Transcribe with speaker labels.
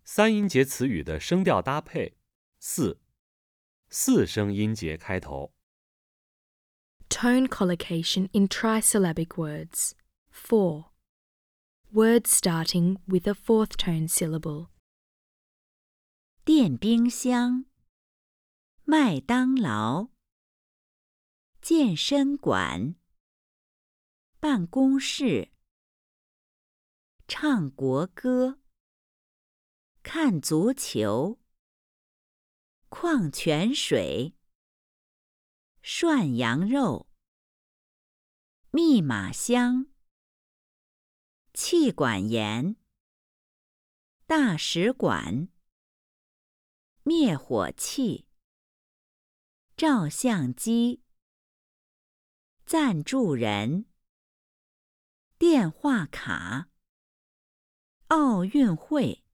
Speaker 1: 三音节词语的声调搭配。四声音节开头。
Speaker 2: Tone collocation in trisyllabic words. 4. Words starting with a fourth tone syllable.
Speaker 3: 电冰箱、麦当劳、健身馆、办公室、唱国歌、看足球、矿泉水、涮羊肉、密码箱、气管炎、大使馆、灭火器、照相机、赞助人、电话卡、奥运会。